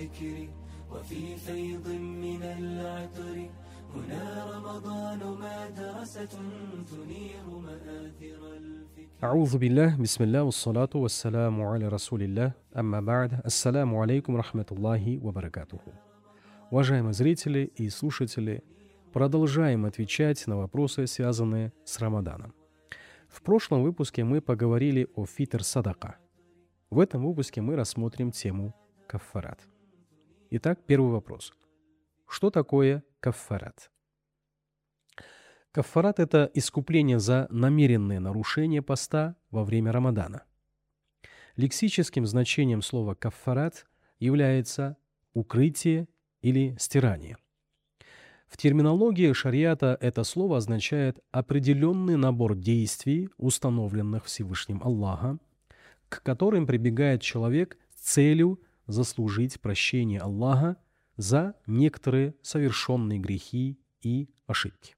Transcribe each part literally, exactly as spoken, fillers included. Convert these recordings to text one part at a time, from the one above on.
الفكر وفي فيض من العطر هنا رمضان مدرسة تنير مآثر الفكر. أعوذ بالله بسم الله والصلاة والسلام على رسول الله أما بعد السلام алейкум рахматуллахи ва баракатуху. Уважаемые зрители и слушатели, продолжаем отвечать на вопросы, связанные с Рамаданом. В прошлом выпуске мы поговорили о фитр садака. В этом выпуске мы рассмотрим тему каффарат. Итак, первый вопрос. Что такое каффарат? Каффарат – это искупление за намеренное нарушение поста во время Рамадана. Лексическим значением слова каффарат является укрытие или стирание. В терминологии шариата это слово означает определенный набор действий, установленных Всевышним Аллахом, к которым прибегает человек с целью заслужить прощение Аллаха за некоторые совершенные грехи и ошибки.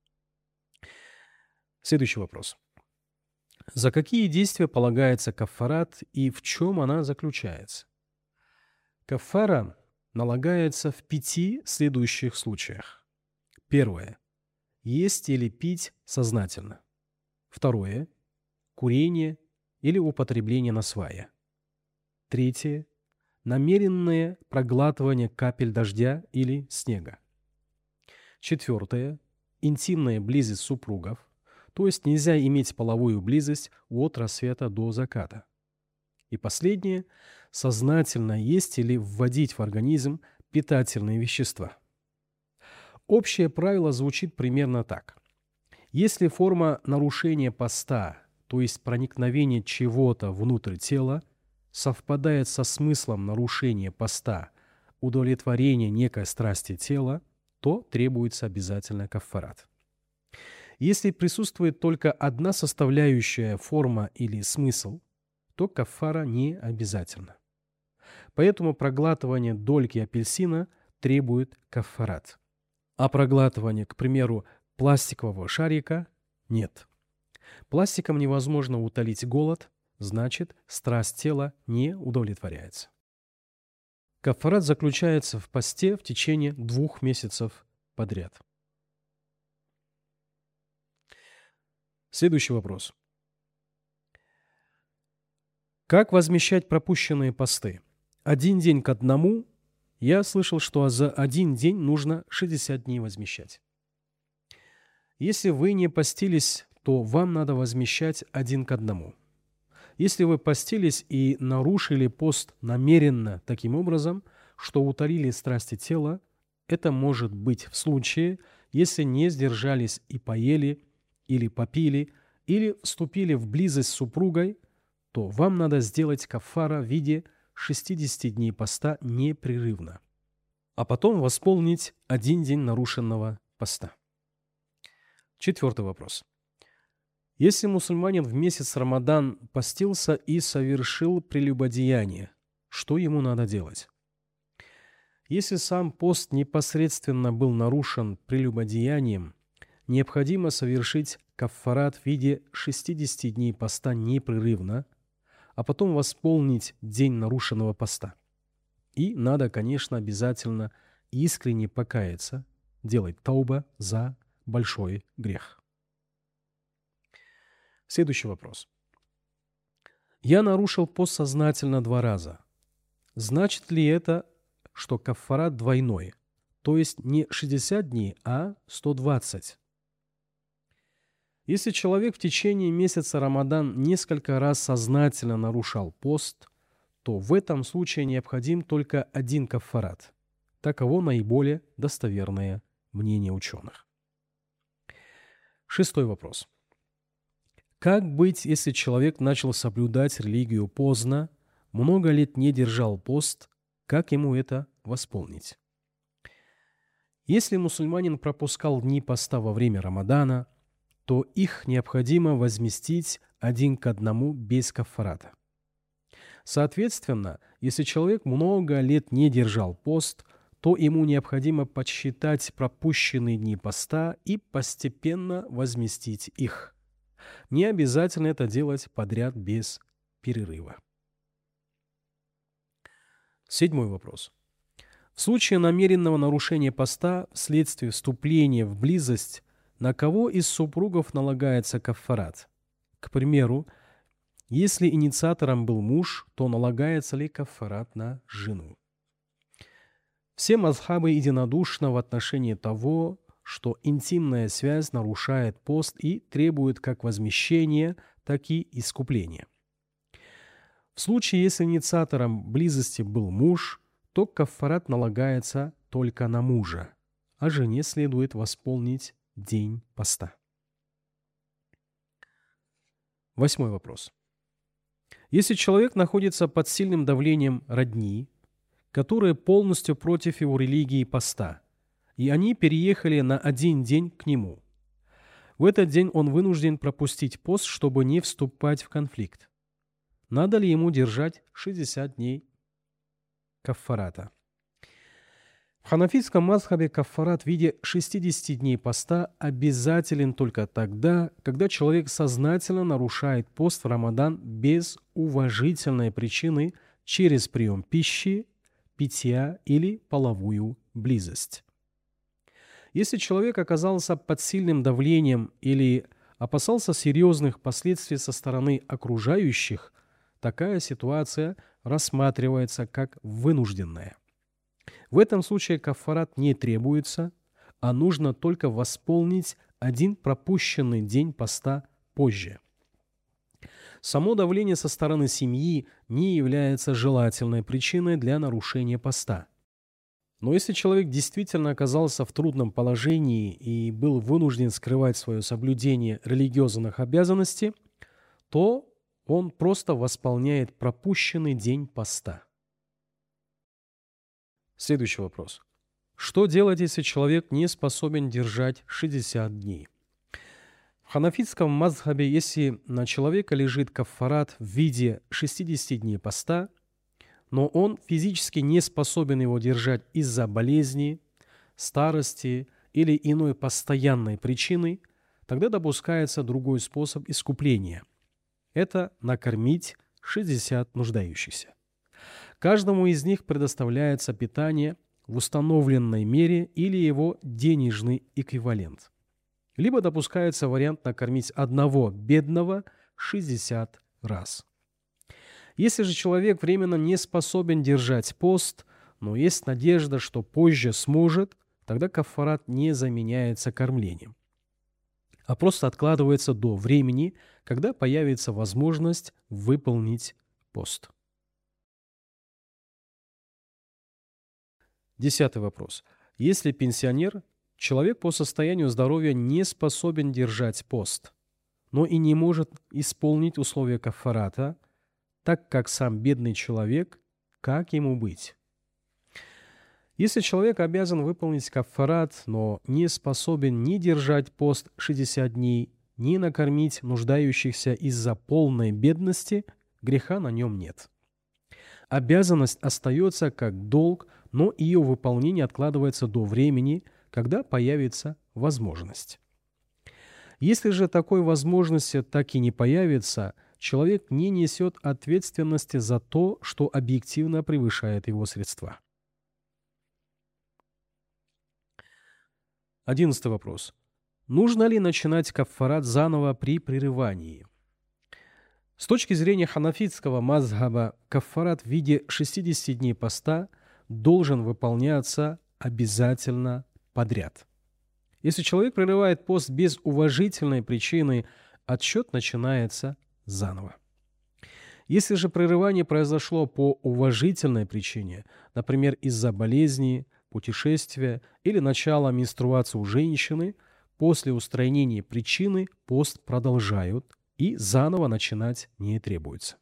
Следующий вопрос. За какие действия полагается каффарат и в чем она заключается? Каффара налагается в пяти следующих случаях. Первое. Есть или пить сознательно. Второе. Курение или употребление насвая. Третье. Намеренное проглатывание капель дождя или снега. Четвертое. Интимная близость супругов, то есть нельзя иметь половую близость от рассвета до заката. И последнее. Сознательно есть или вводить в организм питательные вещества. Общее правило звучит примерно так. Если форма нарушения поста, то есть проникновение чего-то внутрь тела, совпадает со смыслом нарушения поста, удовлетворения некой страсти тела, то требуется обязательно каффарат. Если присутствует только одна составляющая форма или смысл, то каффара не обязательно. Поэтому проглатывание дольки апельсина требует каффарат. А проглатывание, к примеру, пластикового шарика – нет. Пластиком невозможно утолить голод, значит, страсть тела не удовлетворяется. Каффарат заключается в посте в течение двух месяцев подряд. Следующий вопрос. Как возмещать пропущенные посты? Один день к одному. Я слышал, что за один день нужно шестьдесят дней возмещать. Если вы не постились, то вам надо возмещать один к одному. Если вы постились и нарушили пост намеренно таким образом, что утолили страсти тела, это может быть в случае, если не сдержались и поели, или попили, или вступили в близость с супругой, то вам надо сделать каффара в виде шестидесяти дней поста непрерывно, а потом восполнить один день нарушенного поста. Четвертый вопрос. Если мусульманин в месяц Рамадан постился и совершил прелюбодеяние, что ему надо делать? Если сам пост непосредственно был нарушен прелюбодеянием, необходимо совершить каффарат в виде шестидесяти дней поста непрерывно, а потом восполнить день нарушенного поста. И надо, конечно, обязательно искренне покаяться, делать тауба за большой грех. Следующий вопрос. Я нарушил пост сознательно два раза. Значит ли это, что каффарат двойной, то есть не шестьдесят дней, а сто двадцать? Если человек в течение месяца Рамадан несколько раз сознательно нарушал пост, то в этом случае необходим только один каффарат. Таково наиболее достоверное мнение ученых. Шестой вопрос. Как быть, если человек начал соблюдать религию поздно, много лет не держал пост, как ему это восполнить? Если мусульманин пропускал дни поста во время Рамадана, то их необходимо возместить один к одному без каффарата. Соответственно, если человек много лет не держал пост, то ему необходимо подсчитать пропущенные дни поста и постепенно возместить их. Не обязательно это делать подряд без перерыва. Седьмой вопрос. В случае намеренного нарушения поста вследствие вступления в близость, на кого из супругов налагается каффарат? К примеру, если инициатором был муж, то налагается ли каффарат на жену? Все мазхабы единодушны в отношении того, что интимная связь нарушает пост и требует как возмещения, так и искупления. В случае, если инициатором близости был муж, то каффарат налагается только на мужа, а жене следует восполнить день поста. Восьмой вопрос. Если человек находится под сильным давлением родни, которые полностью против его религии и поста, и они переехали на один день к нему, в этот день он вынужден пропустить пост, чтобы не вступать в конфликт. Надо ли ему держать шестьдесят дней каффарата? В ханафитском мазхабе каффарат в виде шестидесяти дней поста обязателен только тогда, когда человек сознательно нарушает пост в Рамадан без уважительной причины через прием пищи, питья или половую близость. Если человек оказался под сильным давлением или опасался серьезных последствий со стороны окружающих, такая ситуация рассматривается как вынужденная. В этом случае каффарат не требуется, а нужно только восполнить один пропущенный день поста позже. Само давление со стороны семьи не является желательной причиной для нарушения поста. Но если человек действительно оказался в трудном положении и был вынужден скрывать свое соблюдение религиозных обязанностей, то он просто восполняет пропущенный день поста. Следующий вопрос. Что делать, если человек не способен держать шестьдесят дней? В ханафитском мазхабе, если на человека лежит каффарат в виде шестидесяти дней поста, но он физически не способен его держать из-за болезни, старости или иной постоянной причины, тогда допускается другой способ искупления. Это накормить шестьдесят нуждающихся. Каждому из них предоставляется питание в установленной мере или его денежный эквивалент. Либо допускается вариант накормить одного бедного шестьдесят раз. Если же человек временно не способен держать пост, но есть надежда, что позже сможет, тогда каффарат не заменяется кормлением, а просто откладывается до времени, когда появится возможность выполнить пост. Десятый вопрос. Если пенсионер, человек по состоянию здоровья не способен держать пост, но и не может исполнить условия каффарата, так как сам бедный человек, как ему быть? Если человек обязан выполнить каффарат, но не способен ни держать пост шестьдесят дней, ни накормить нуждающихся из-за полной бедности, греха на нем нет. Обязанность остается как долг, но ее выполнение откладывается до времени, когда появится возможность. Если же такой возможности так и не появится, человек не несет ответственности за то, что объективно превышает его средства. Одиннадцатый вопрос. Нужно ли начинать каффарат заново при прерывании? С точки зрения ханафитского мазхаба, каффарат в виде шестидесяти дней поста должен выполняться обязательно подряд. Если человек прерывает пост без уважительной причины, отсчет начинается заново. Если же прерывание произошло по уважительной причине, например, из-за болезни, путешествия или начала менструации у женщины, после устранения причины пост продолжают и заново начинать не требуется.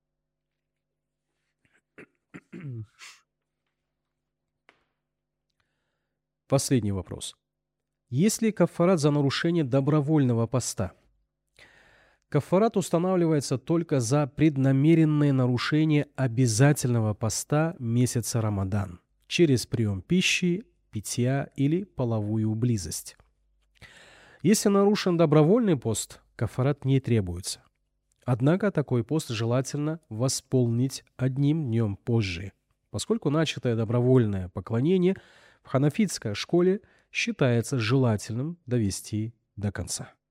Последний вопрос. Есть ли каффарат за нарушение добровольного поста? Каффарат устанавливается только за преднамеренное нарушение обязательного поста месяца Рамадан через прием пищи, питья или половую близость. Если нарушен добровольный пост, каффарат не требуется. Однако такой пост желательно восполнить одним днем позже, поскольку начатое добровольное поклонение в ханафитской школе считается желательным довести до конца.